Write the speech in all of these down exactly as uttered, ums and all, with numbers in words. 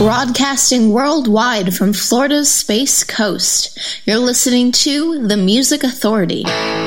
Broadcasting worldwide from Florida's Space Coast, you're listening to The Music Authority.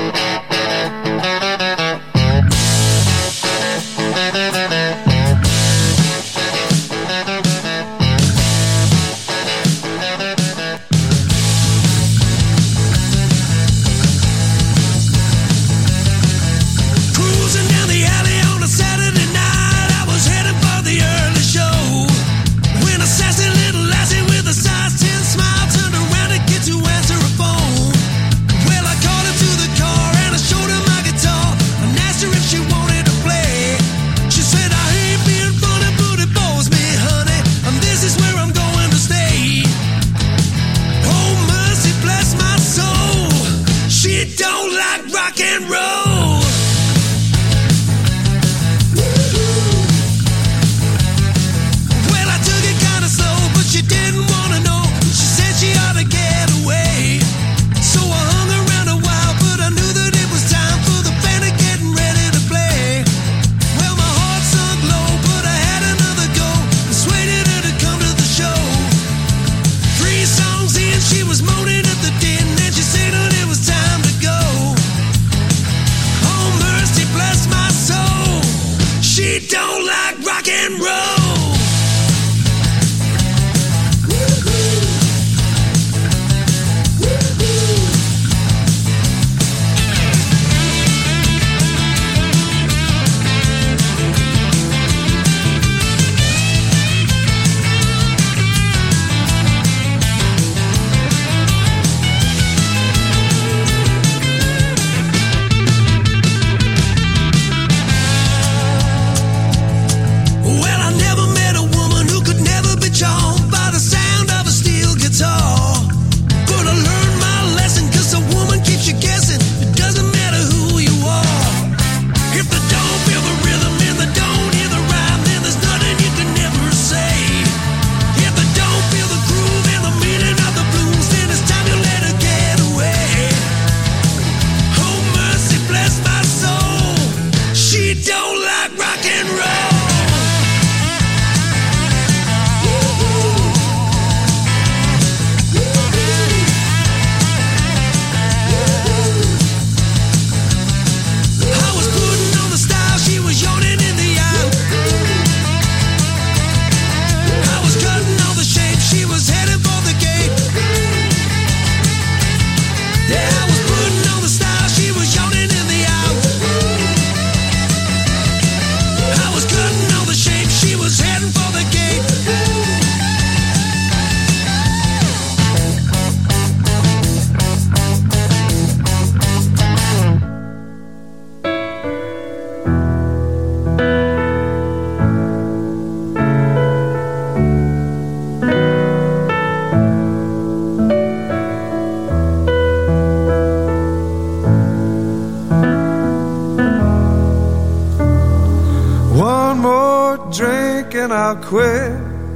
I'll quit.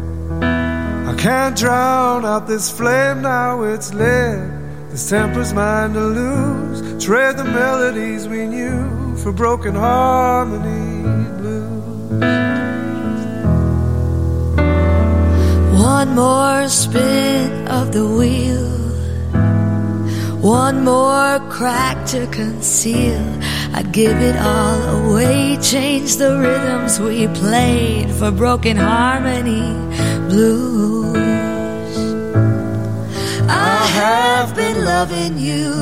I can't drown out this flame, now it's lit. This temper's mine to lose. Trade the melodies we knew for broken harmony blues. One more spin of the wheel, one more crack to conceal. I'd give it all away, change the rhythms we played for broken harmony blues. I have been loving you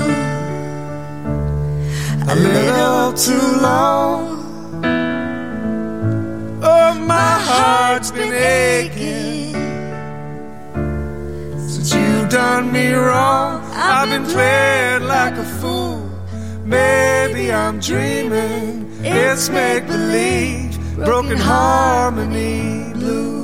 a little too long. Oh, my heart's been aching since you've done me wrong. I've been playing like a fool. Maybe I'm dreaming, it's make-believe, broken harmony blues.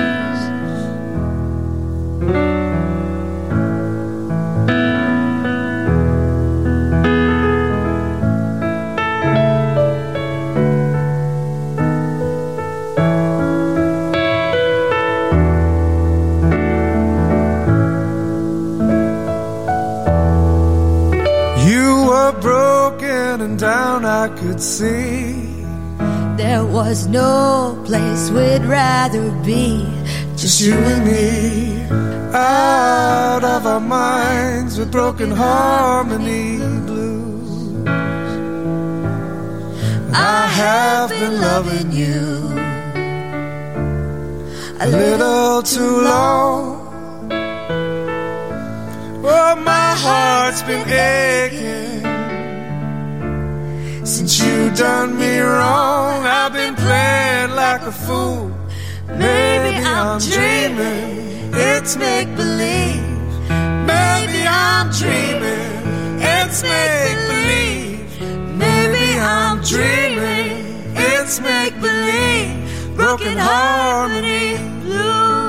Down I could see there was no place we'd rather be. just you and me, out of our minds with broken harmony blues. I have been loving you a little too long. Oh, my heart's been aching since you done me wrong. I've been playing like a fool. Maybe I'm dreaming, it's make-believe. Maybe I'm dreaming, it's make-believe. Maybe I'm dreaming, it's make-believe. Broken harmony blues.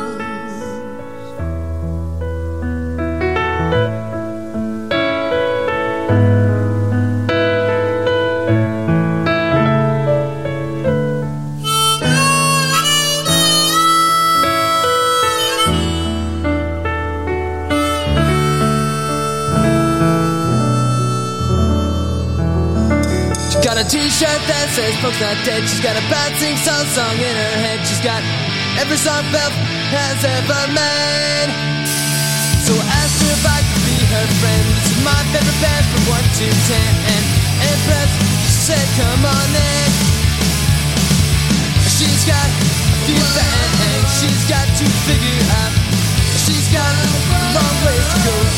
Got a t-shirt that says Folks Not Dead. She's got a bouncing soul song in her head. She's got every song Beth has ever made. So I asked her if I could be her friend. This is my favorite band from one to ten. And Empress, she said come on in. She's got a few things she's got to figure out. She's got a long ways to go.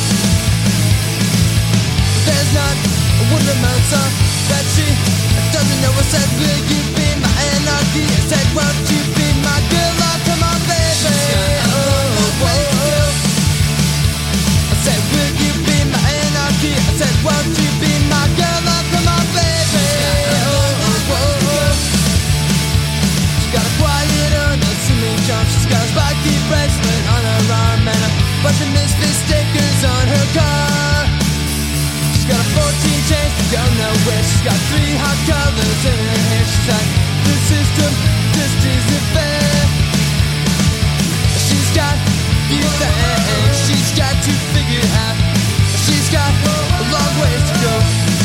There's not a one-man song that she doesn't know. I said, will you be my anarchy? I said, won't you be my girl? Oh, come on, baby. Oh, oh, oh. I said, will you be my anarchy? I said, won't you be my girl? Oh, come on, baby. Oh, oh, oh. She got a quiet unassuming charm. She's got a spiky bracelet on her arm and a bunch of misfit stickers on her car. She's got a fourteen chains to go nowhere. She's got three hot colors in her hair. She's like, the system just isn't fair. She's got few things she's got to figure out. She's got a long ways to go.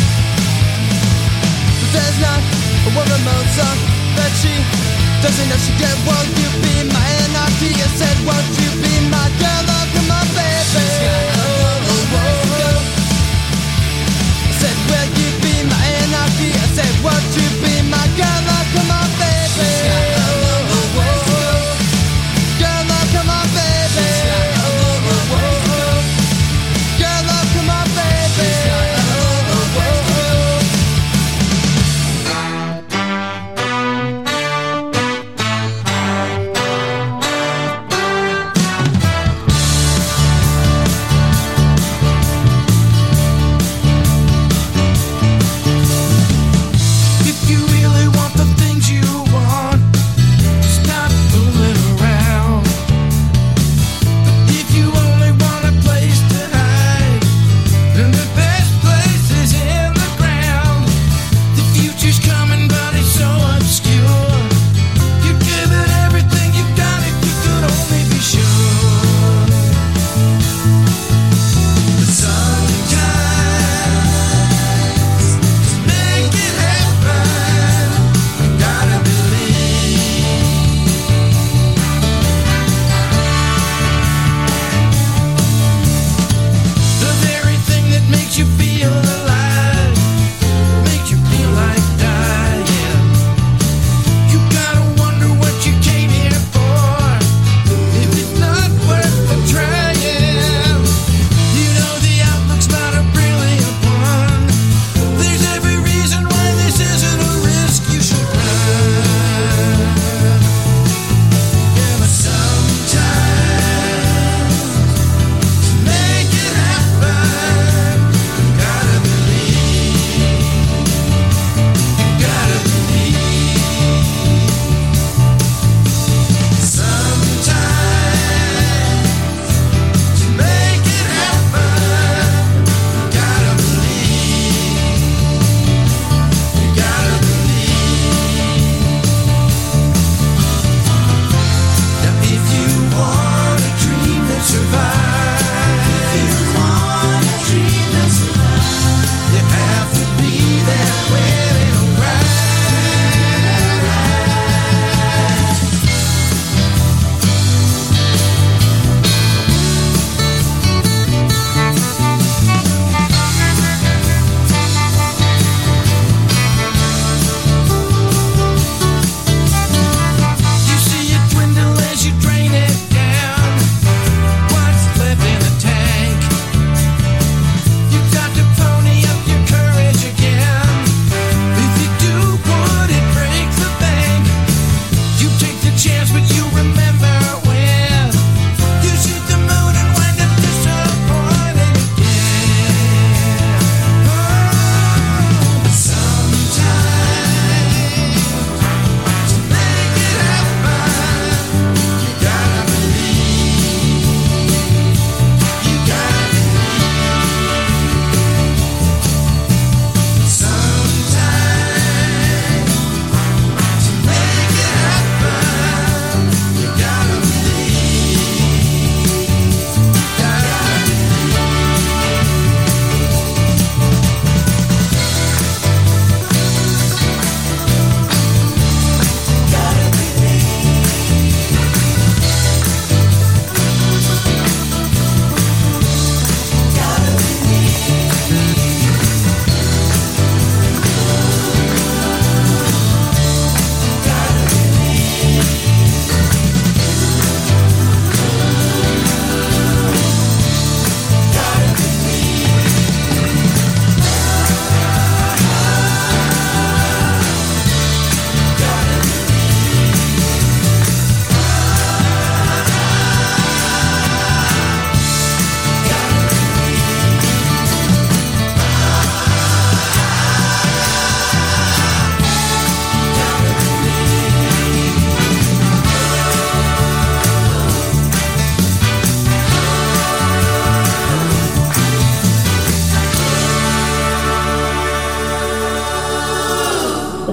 But there's not a one-man song that she doesn't know she get. Won't you be my anarchy? I said, won't you be my girl? Oh, come on, baby. Oh, oh, oh, oh. I said, will you be my anarchy? I said, won't you be my girl? Oh, come on, baby. Oh, oh, oh, oh. Girl, oh, come on, baby. Oh, oh, oh, oh. Girl, oh, come on, baby. Oh, oh, oh, oh.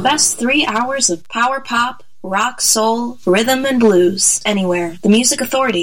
best three hours of power pop, rock, soul, rhythm, and blues. Anywhere. The Music Authority.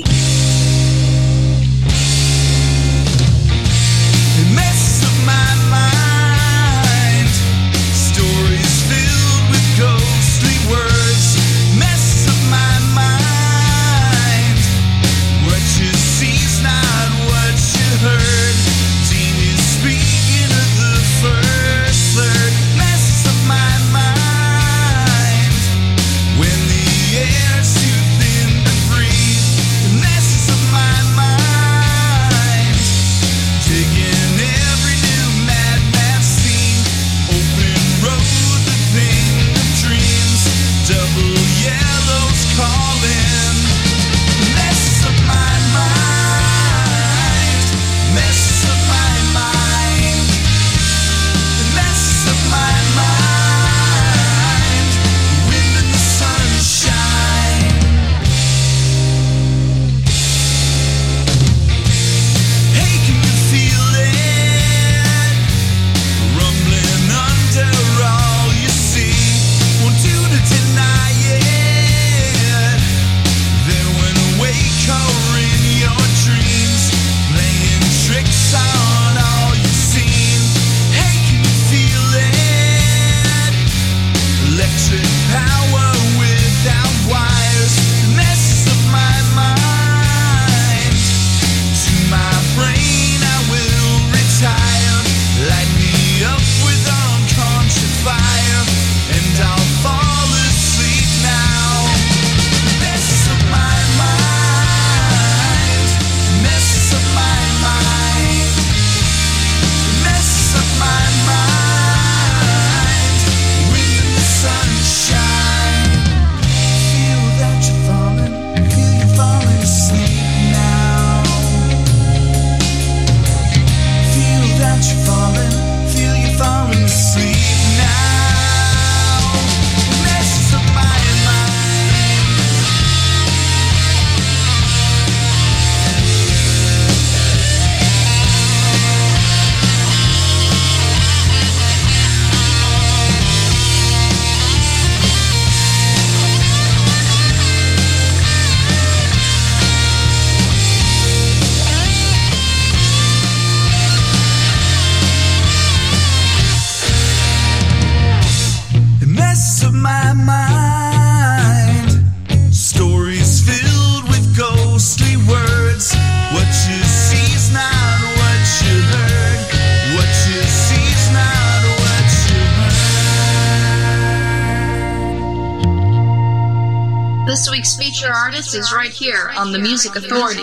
This week's feature artist is right here on The Music Authority.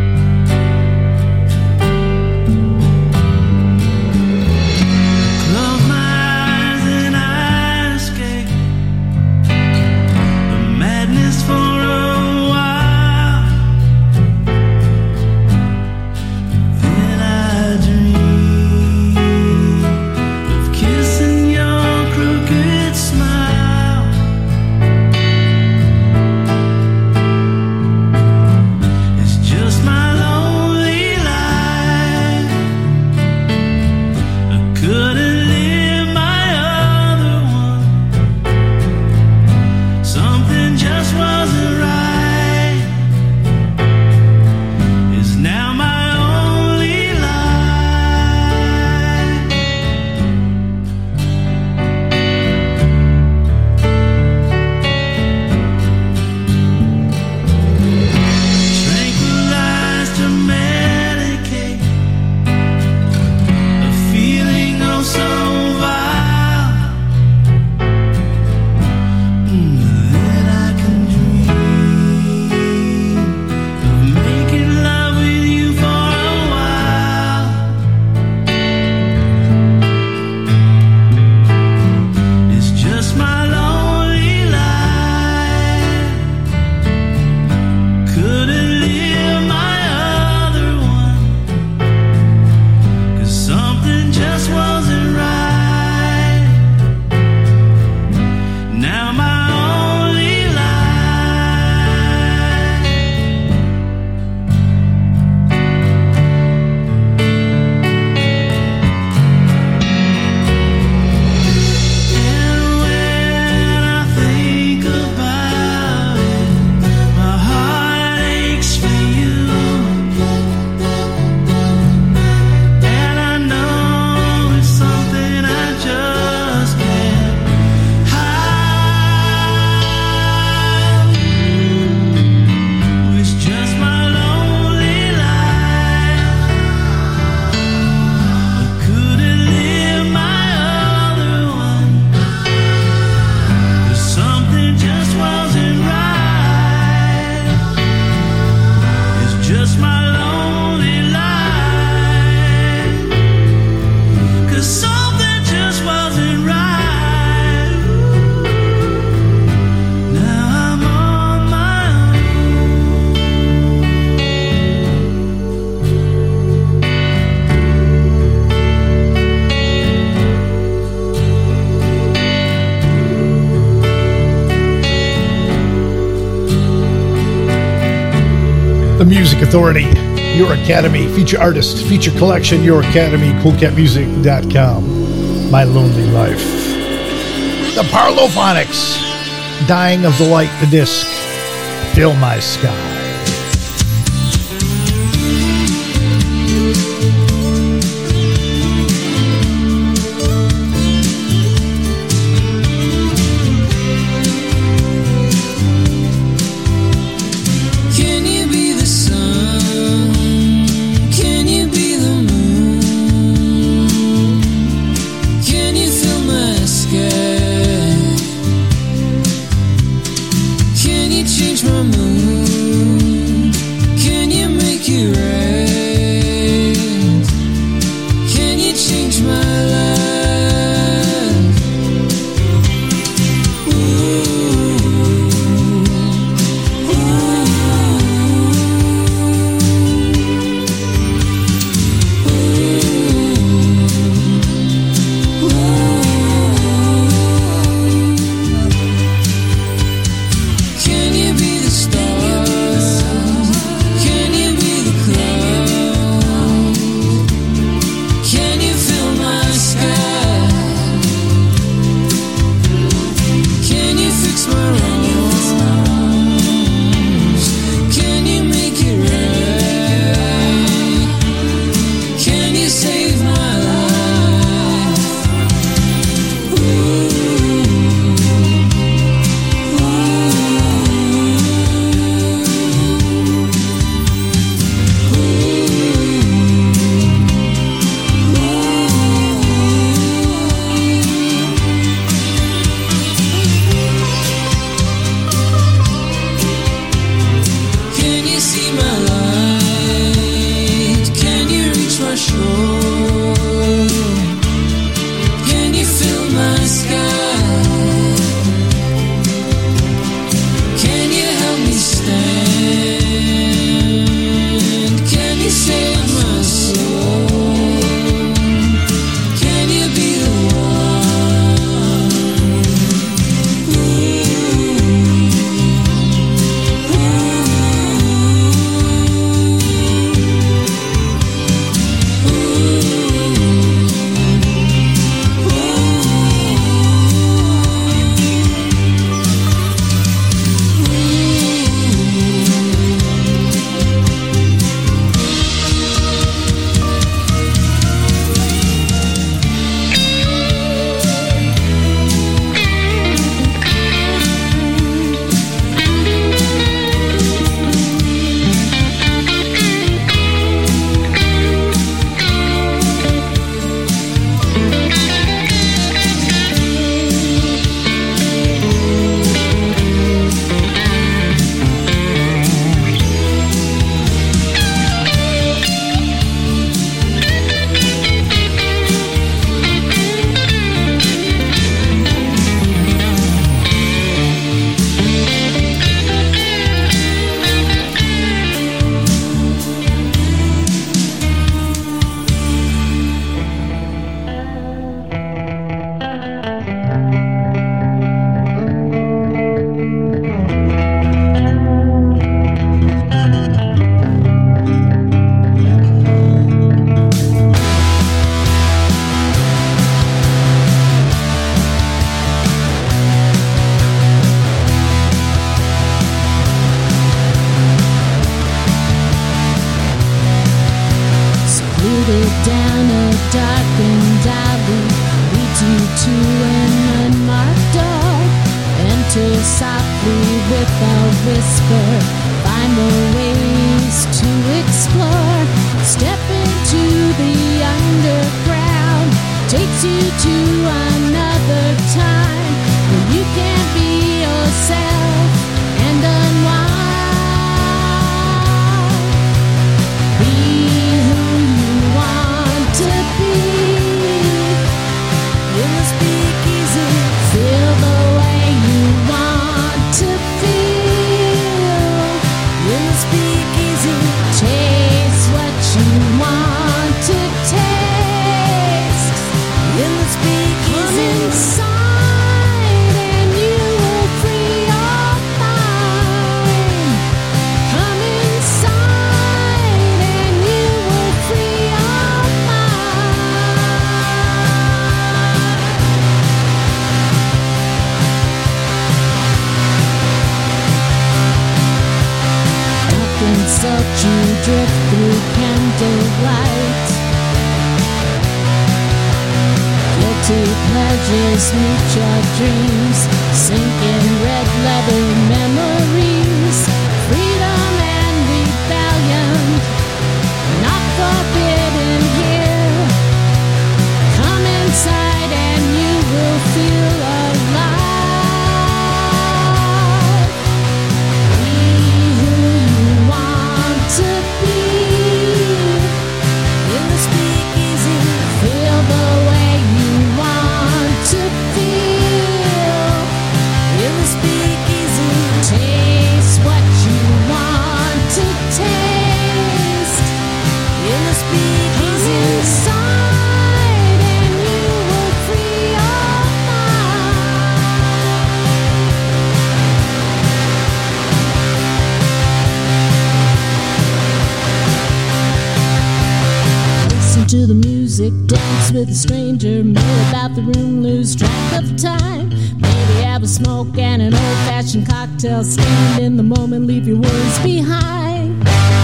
Close Music Authority, Your Academy, feature artist, feature collection, Your Academy, cool cat music dot com. My Lonely Life. The Parlophonics, Dying of the Light, the disc, Fill My Sky. Come inside and you will free your guilty pleasures meet your dreams, sink in red leather memories, freedom and rebellion, not forbidden here. Come inside and you will feel alive. Be who you want to be. In the speakeasy, feel the way you want to feel. In the speakeasy, taste what you want to taste. In the speakeasy, inside and you will free your mind. Listen to the music, dance with a stranger, mill about the room, lose track of time. Maybe have a smoke and an old-fashioned cocktail, stand in the moment, leave your worries behind.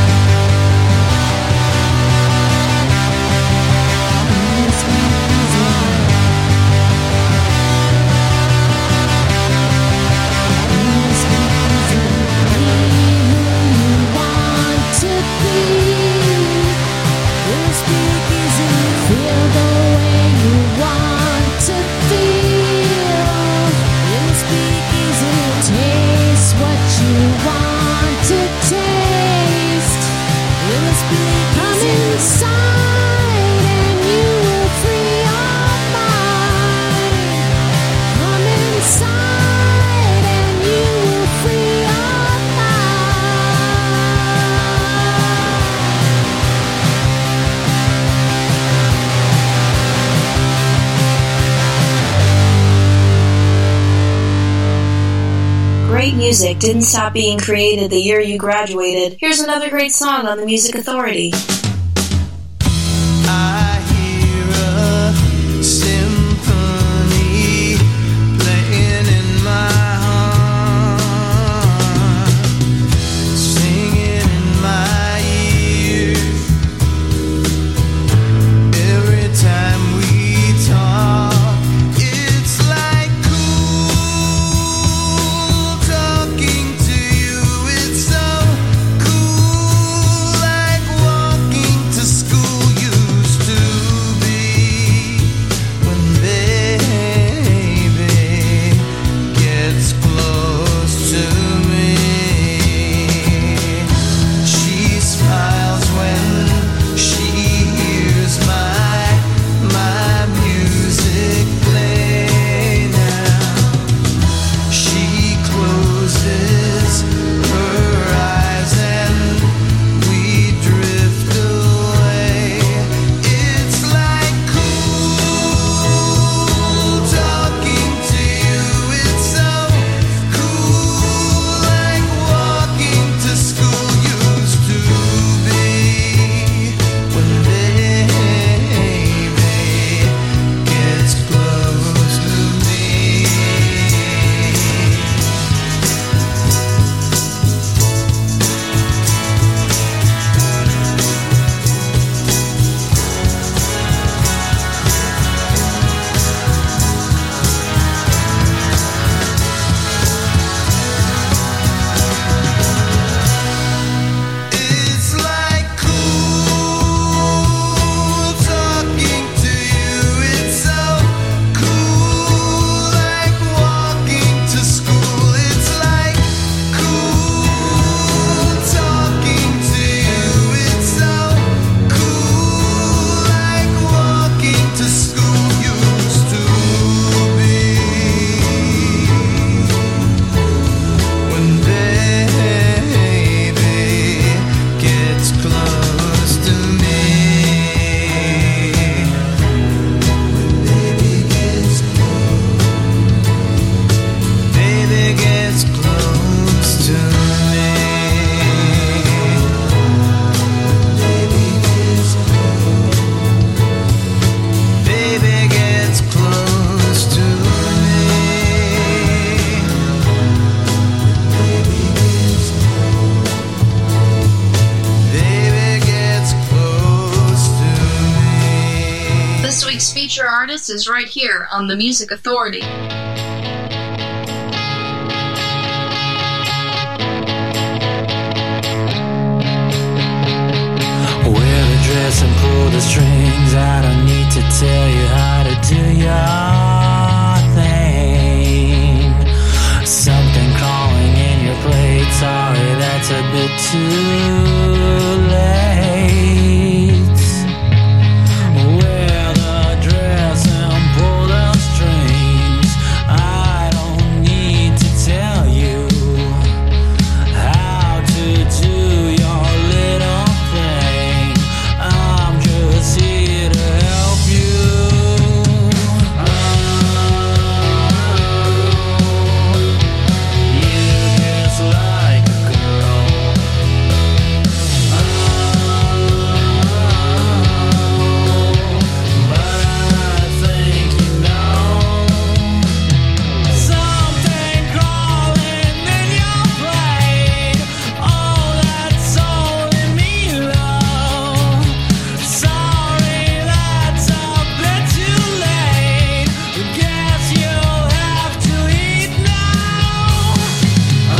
Great music didn't stop being created the year you graduated. Here's another great song on the Music Authority. I hear a symphony playing in my heart, singing in my ears. Every time we talk, it's like cool talking to you. It's so cool, like walking Artist is right here on The Music Authority. Wear the dress and pull the strings. I don't need to tell you how to do your thing. Something crawling in your plate. Sorry, that's a bit too late. Wear the dress and pull the strings. I don't need to tell you how to do your little thing. I'm just here to help you. Oh, you just like a girl. Oh, but I think you know something crawling in your brain. Oh, that's only me, love. Sorry, that's a bit too late. Guess you'll have to eat now. Oh,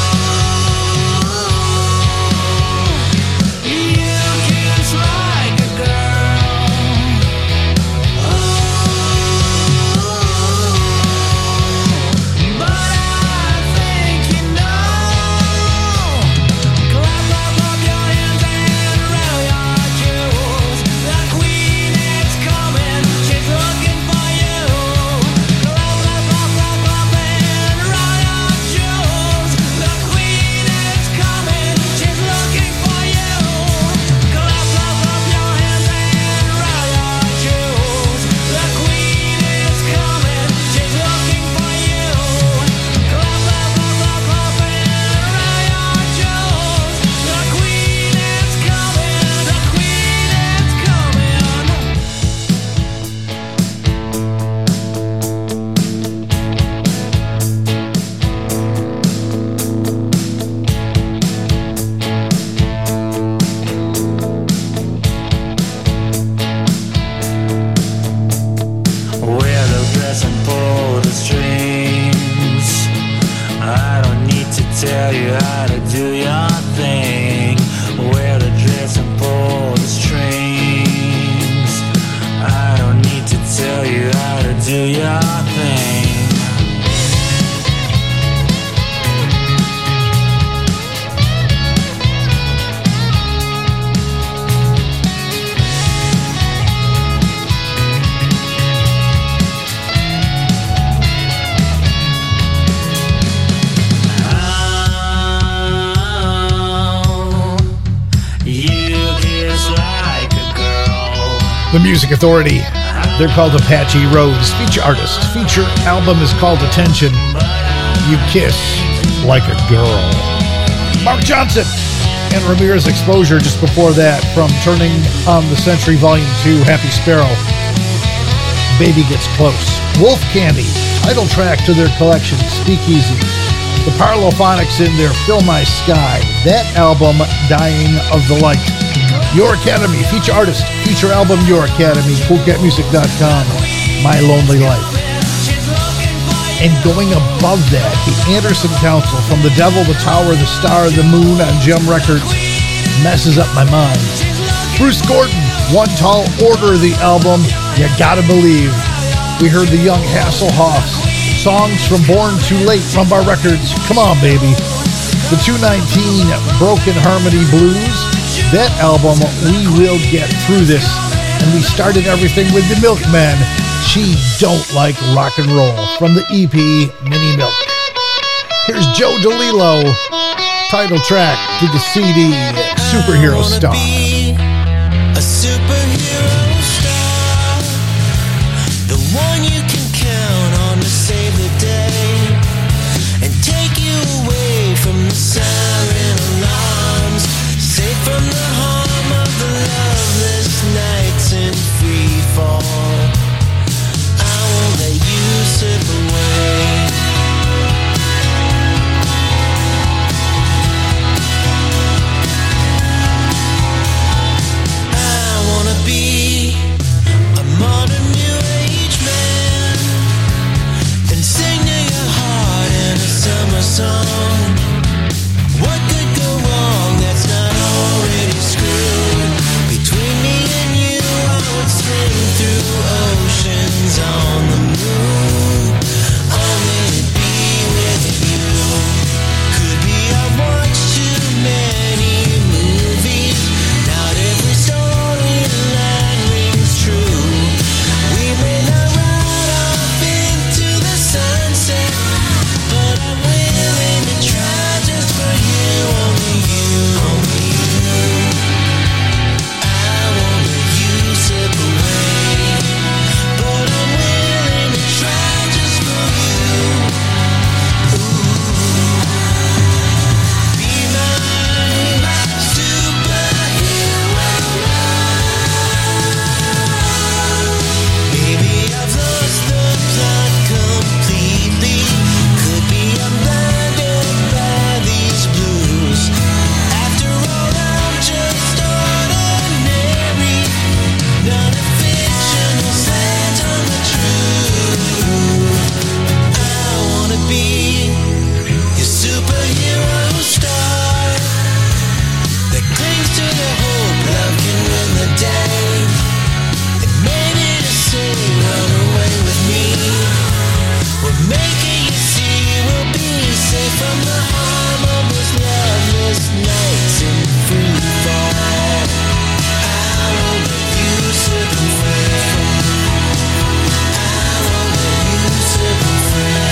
you kiss like a girl. Oh, but I think you know. Clap up up your hands and roll your jewels. The queen is coming, she's looking for you. Clap up up up up and roll your jewels. The queen is coming, she's looking for you. Clap up up your hands and roll your jewels. The queen is coming, she's looking for you. Clap up up up up and roll your jewels. The queen is coming, the queen is coming. Wear the dress and pull the strings. I don't need to tell you how to do your thing. Wear the dress and pull the strings. I don't need to tell you how to do your thing. Oh, you kiss like a girl. The Music Authority. They're called Apache Rose. Feature artist. Feature album is called Attention. You Kiss Like a Girl. Mark Johnson and Ramirez Exposure just before that from Turning on the Century Volume two, Happy Sparrow. Baby Gets Close. Wolf Candy, title track to their collection, Speakeasy. The Parlophonics in their Fill My Sky. That album, Dying of the Light. Your Academy, feature artist, feature album, Your Academy, cool cat music dot com, My Lonely Life. And going above that, the Anderson Council, From the Devil, the Tower, the Star, the Moon on Gem Records, Messes Up My Mind. Bruce Gordon, One Tall Order, the album, You Gotta Believe. We heard the Young Hasselhoffs, songs from Born Too Late, Rumbar Records, Come On Baby. The two nineteen Broken Harmony Blues, that album, We Will Get Through This. And we started everything with the Milkmen, She Don't Like Rock and Roll, from the E P Mini Milk. Here's Joe DeLillo, title track to the C D, Superhero Star. A superhero star, the one you can count on to save the day and take you away from the siren alarms, safe from the harm of the loveless nights in free fall. I won't let you slip away. I wanna be making you see we'll be safe from the harm of this loveless nights in free fall. I won't let you set me free. I won't let you set me free.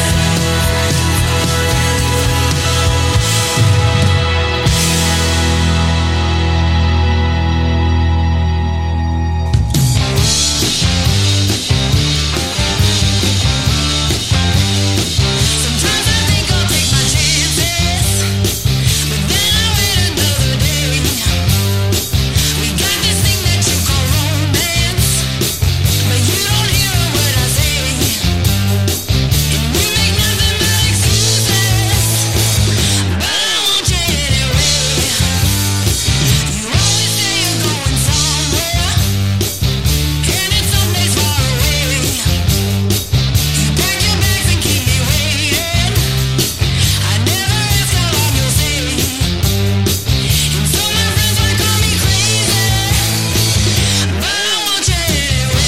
Sometimes I think I'll take my chances, but then I wait another day. We got this thing that you call romance, but you don't hear a word I say, and you make nothing but excuses. But I want you anyway. You always say you're going somewhere, and it's someplace far away. You pack your bags and keep me waiting. I never ask how long you'll stay, and so my friends might call me crazy, but I want you anyway.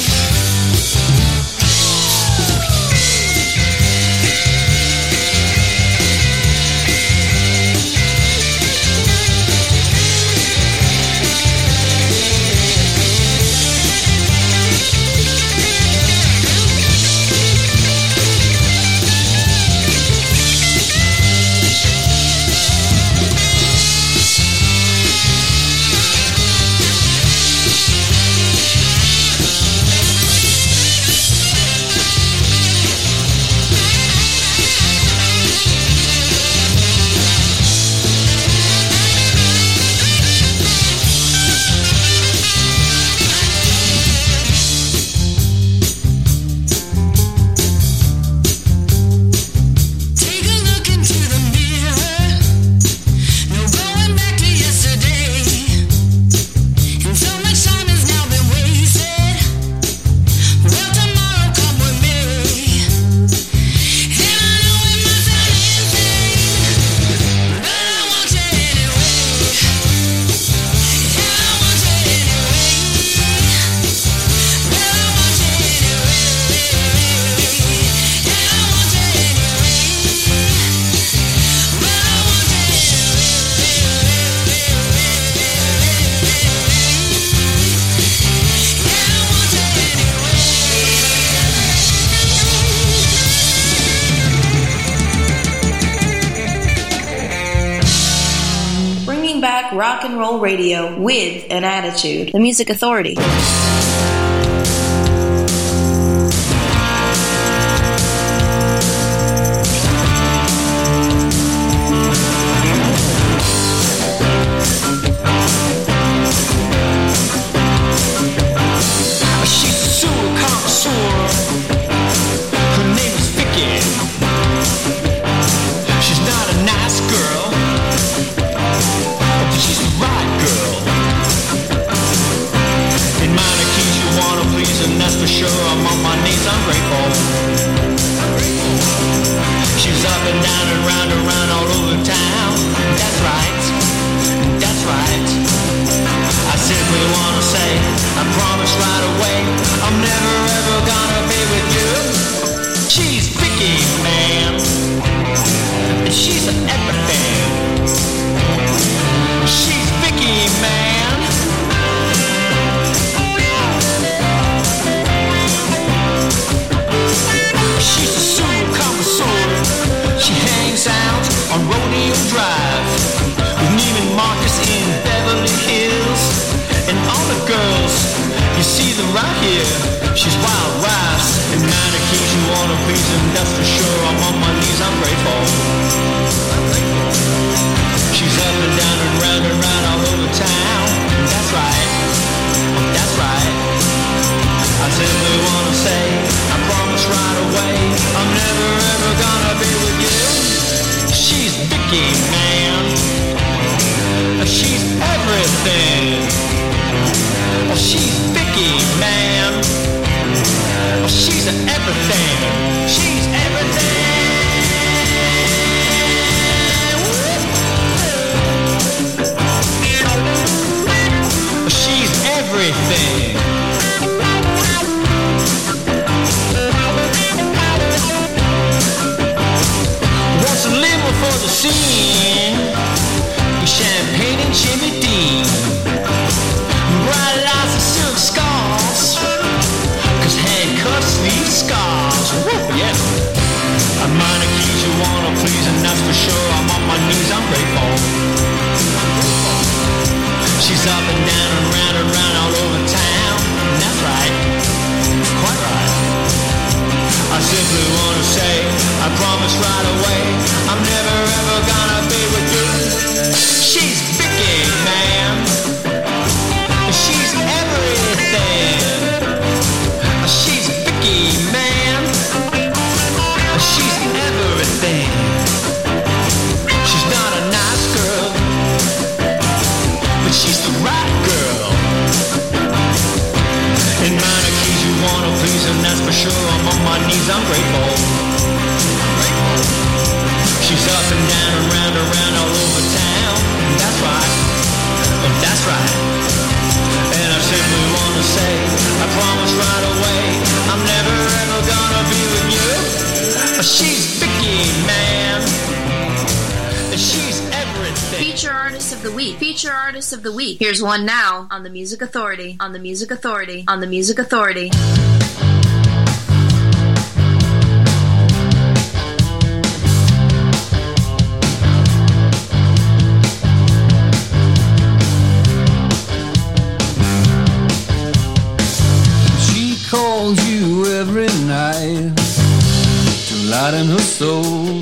Take a look into the mirror. No going back to yesterday. And so much time has now been wasted. Well, tomorrow come with me. And I know it must sound insane, but I want you anyway. Yeah, I want you anyway. Well, I want you anyway. Yeah, I want you anyway. Well, I want you Bringing back rock and roll radio with an attitude. The Music Authority. She's a sewer connoisseur. Her name is Vicky. She's not a nice girl, but she's the right girl. In minor keys you wanna please, and that's for sure. I'm on my knees, I'm grateful. She's up and down and round and round all over town. That's right, that's right. I simply wanna say, I promise right away, I'm never ever gonna be with you. She's Vicky, man, and she's an everything. She's Vicky, man. She's a sewer connoisseur. She hangs out on Rodeo Drive with Neiman Marcus in Beverly Hills. And all the girls, you see them right here. She's wild rice and minor keys you wanna please, and that's for sure. I'm on my knees, I'm grateful. She's up and down and round and round all over town. That's right, that's right. I simply wanna say, I promise right away, I'm never ever gonna be with you. She's Vicky, man. She's everything. Oh, she's Vicky, man. Oh, she's everything. She's everything. Woo! scars. Woo, yeah. I'm minor keys you wanna please, and that's for sure. I'm on my knees, I'm grateful. She's up and down and round and round all over town. And that's right, quite right. I simply wanna say, I promise right away, I'm never ever gonna be with you. She's Vicky, man. She's everything. She's Vicky, man. She's everything. She's not a nice girl, but she's the right girl. In minor keys you wanna please, and that's for sure. I'm on my knees, I'm grateful. She's up and down and round and round all over town. That's right, oh, that's right. And I simply wanna say, I promise right away, I'm never ever gonna be with you. She's Vicky, man. She's everything. Feature Artist of the Week. Feature Artist of the Week. Here's one now on the Music Authority. On the Music Authority. On the Music Authority. She calls you every night to lighten her soul.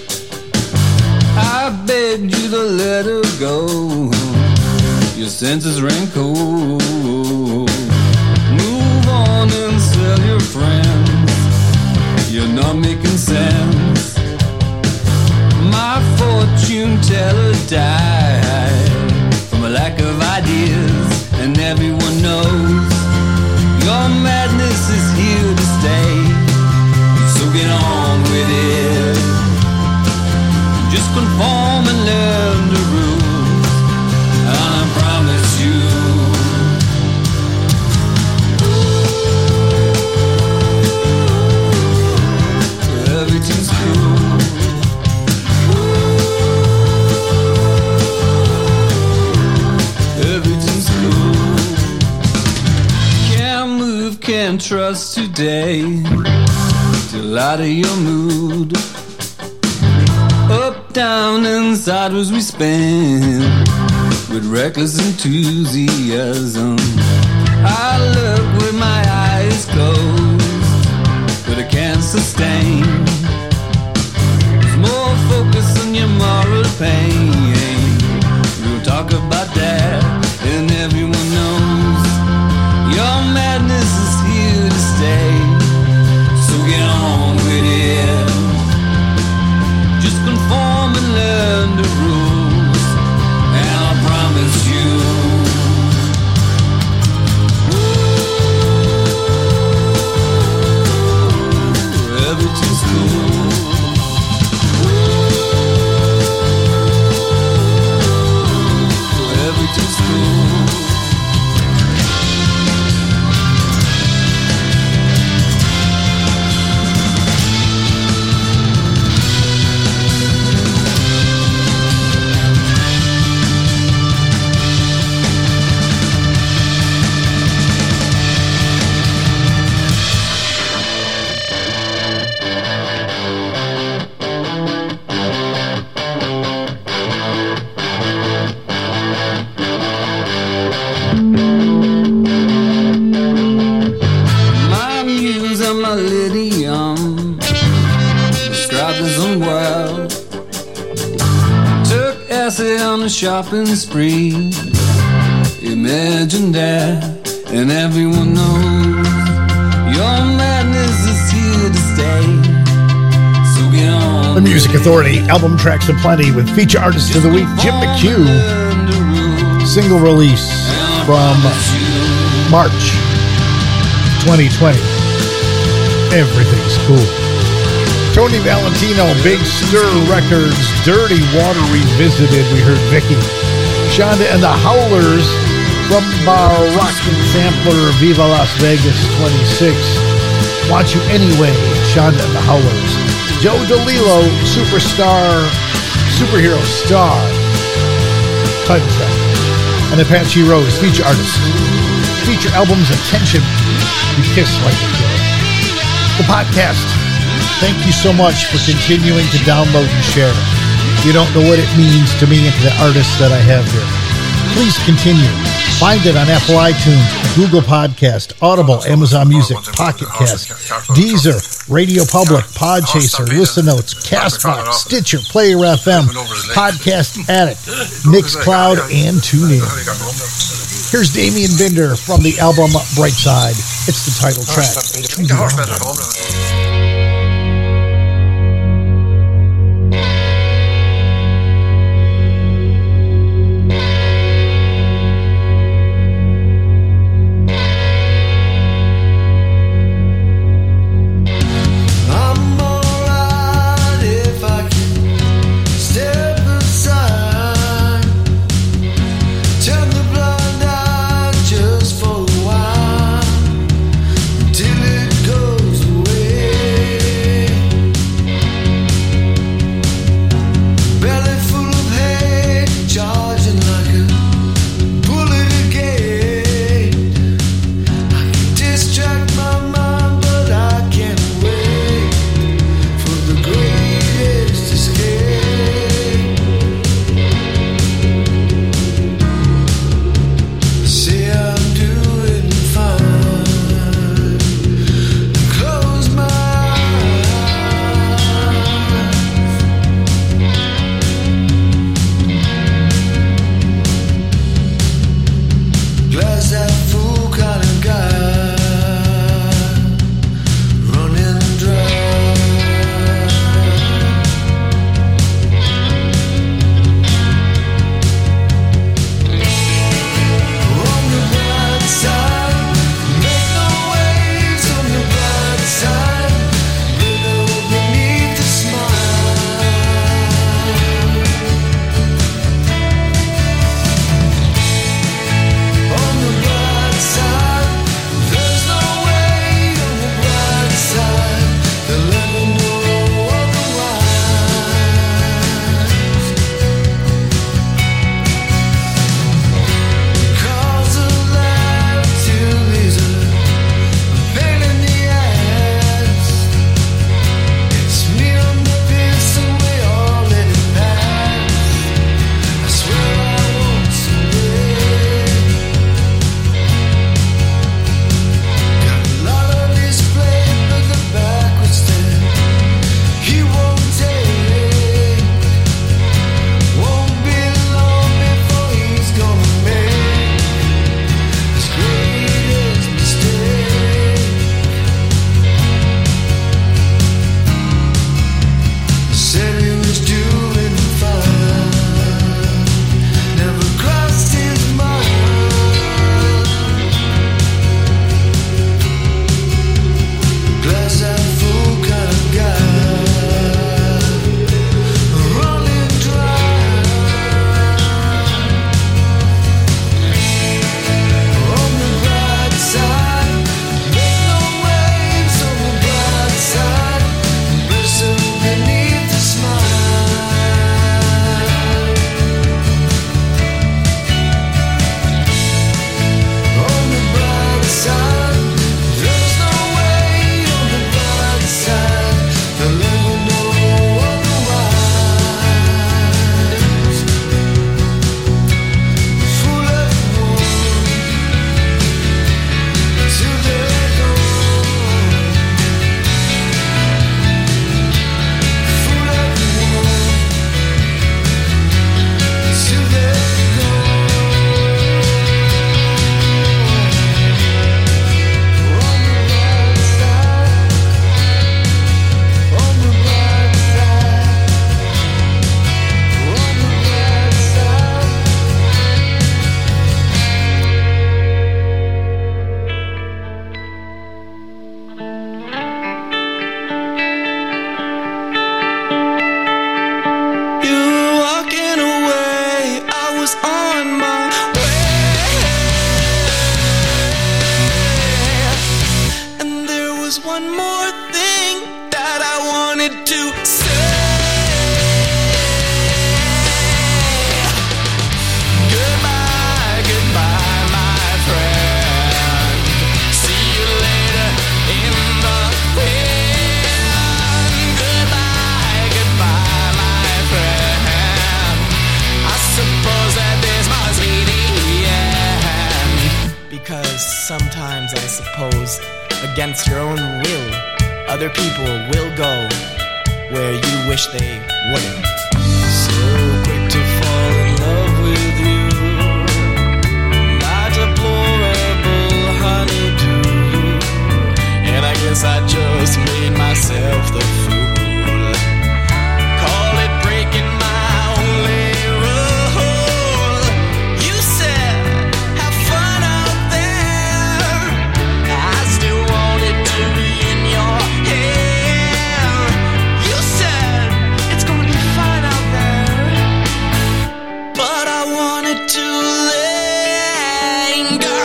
I begged you to let her go. Your senses ran cold. Move on and sell your friends. You're not making sense. My fortune teller died from a lack of ideas, and everyone knows your madness is here to stay. So get on with it. Just conform and learn the rules, and I promise you, everything's cool. Everything's cool. Can't move, can't trust today. Still out of your mood. Up, down, and sideways we spin with reckless enthusiasm. I look with my eyes closed, but I can't sustain. There's more focus on your moral pain. We'll talk about that, and everyone knows your madness is here to stay. So get on with it. Just conform and learn the rules, and I promise you, ooh, everything's cool. Everything's cool. On a shopping spree, imagine that, and everyone knows your madness is here to stay. So get on. The Music Authority, album tracks aplenty with feature artist of the week, Jim McHugh. Single release from March twenty twenty. Everything's cool. Tony Valentino, Big Stir Records, Dirty Water Revisited. We heard Vicky. Shonda and the Howlers from Baroccan Sampler, Viva Las Vegas twenty-six. Want You Anyway, Shonda and the Howlers. Joe DeLillo, Superstar, Superhero Star. Title track. And Apache Rose, feature artist. Feature albums, Attention, You Kiss Like a Killer. The podcast. Thank you so much for continuing to download and share. You don't know what it means to me and to the artists that I have here. Please continue. Find it on Apple iTunes, Google Podcast, Audible, Amazon Music, Pocket Cast, Deezer, Radio Public, Podchaser, Listen Notes, Castbox, Stitcher, Player F M, Podcast Addict, Mixcloud, and TuneIn. Here's Damien Binder from the album Bright Side. It's the title track. Way I suppose, against your own will, other people will go where you wish they wouldn't. So quick to fall in love with you, my deplorable honeydew. And I guess I just made myself the fool. Call it breaking my only rule. You said, have fun out there. I still wanted to be in your hair. You said, it's gonna be fine out there. But I wanted to linger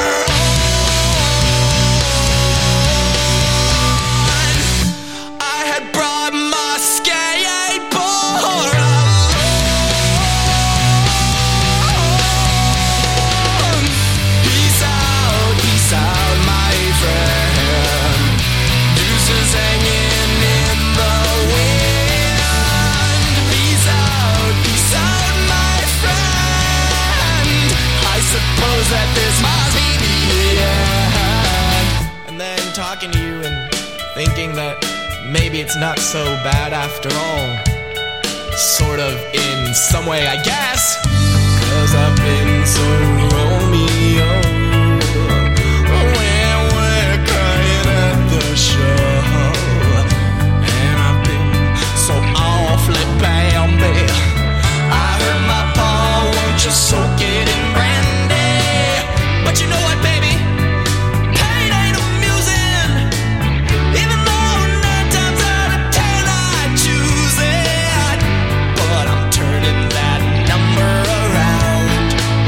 on. I had brought my skateboard along. Peace out, peace out, my friend. Deuces hanging in the wind. Peace out, peace out, my friend. I suppose that this must be the end. And then talking to you and thinking that maybe it's not so bad after all. Sort of in some way, I guess. Cause I've been so Romeo when we're crying at the show. And I've been so awfully Bambi. I heard my paw, won't you soak it in brandy? But you know what, baby? Pain ain't amusing. Even though nine times out of ten I choose it. But I'm turning that number around.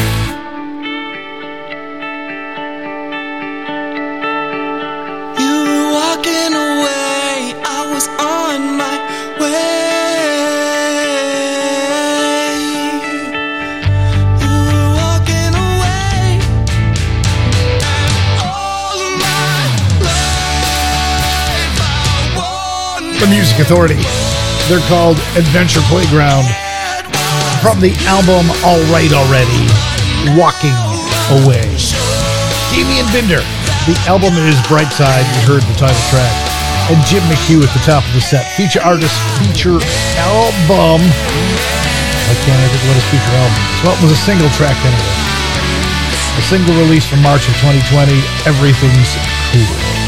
You were walking away, I was on my way. You were walking away, and all my life I wanted. The Music Authority. They're called Adventure Playground. From the album All Right Already, Walking Away. Damian Binder. The album is Brightside. We heard the title track. And Jim McHugh at the top of the set. Feature artist, feature album. I can't ever think what his feature album is. Well, it was a single track anyway. A single release from March of twenty twenty. Everything's Cool.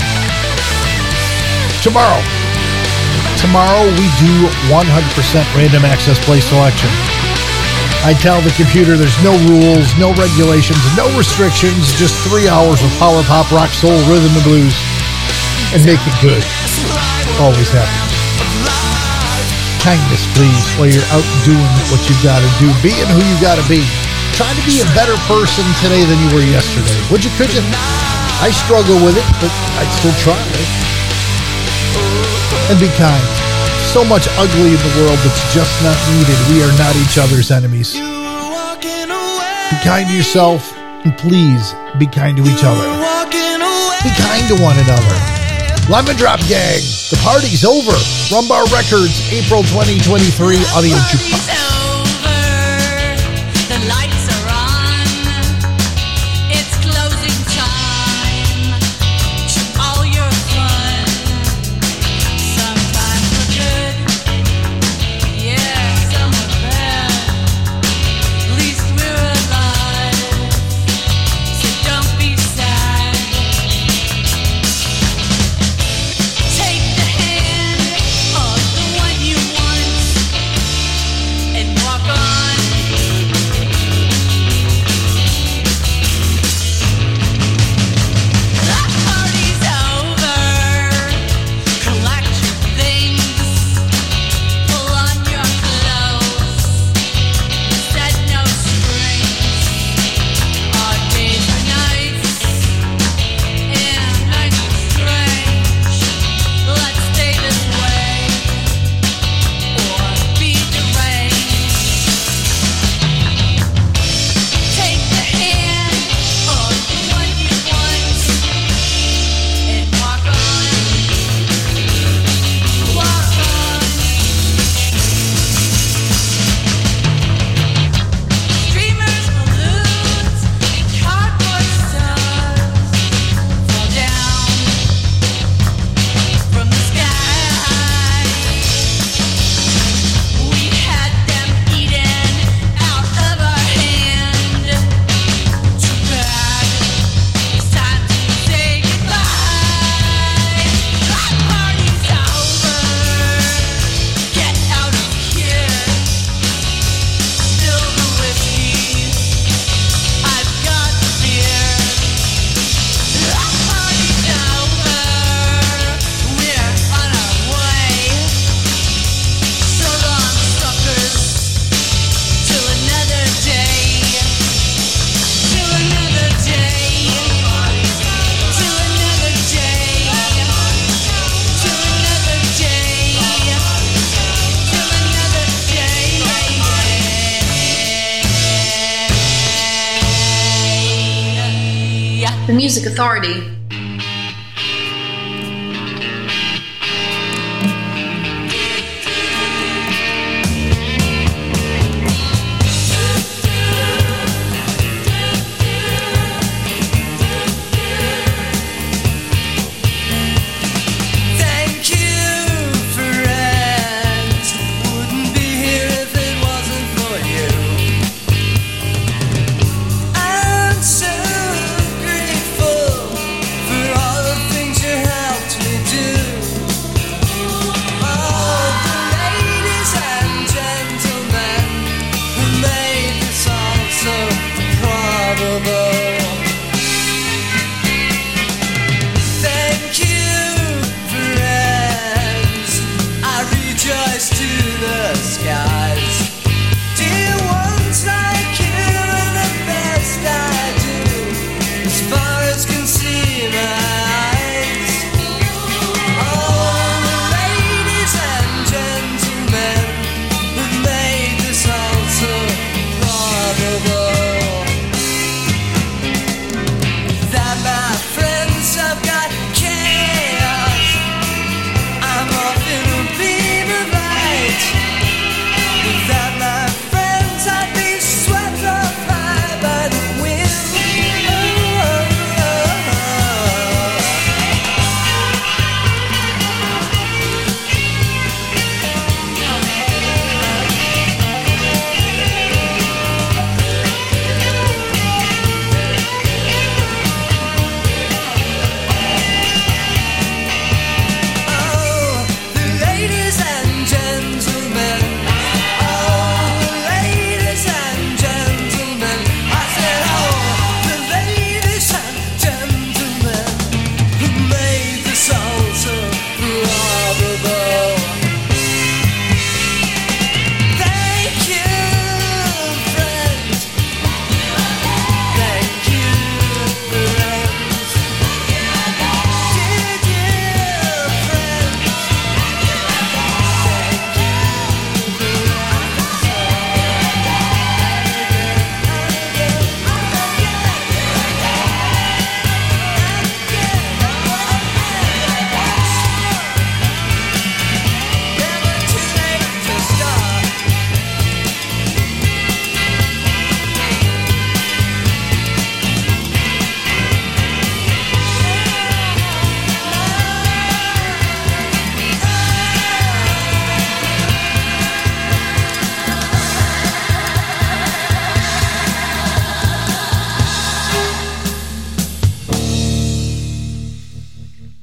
Tomorrow. Tomorrow we do one hundred percent random access play selection. I tell the computer there's no rules, no regulations, no restrictions, just three hours of power pop, rock, soul, rhythm, and blues. And make it good. Always happy. Kindness, please, while you're out doing what you gotta do, being who you gotta be. Try to be a better person today than you were yesterday. Would you, could you? I struggle with it, but I'd still try. And be kind. So much ugly in the world that's just not needed. We are not each other's enemies. Be kind to yourself, and please be kind to each other. Be kind to one another. Lemon Drop Gang, the party's over. Rumbar Records, April twenty twenty-three, audio jukebox. And Music Authority.